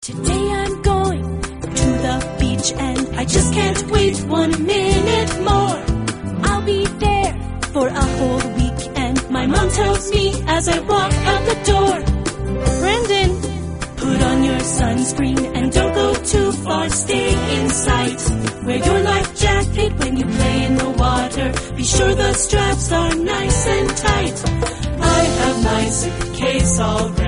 Today I'm going to the beach and I just can't wait 1 minute more. I'll be there for a whole week and my mom tells me as I walk out the door, Brendan, put on your sunscreen and don't go too far, stay in sight. Wear your life jacket when you play in the water. Be sure the straps are nice and tight. I have my suitcase all ready.